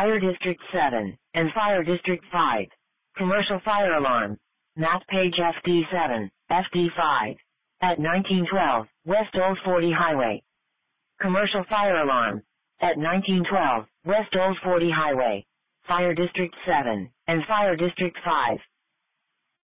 Fire District 7, and Fire District 5. Commercial fire alarm. Map page FD7, FD5. At 1912, West Old 40 Highway. Commercial fire alarm. At 1912, West Old 40 Highway. Fire District 7, and Fire District 5.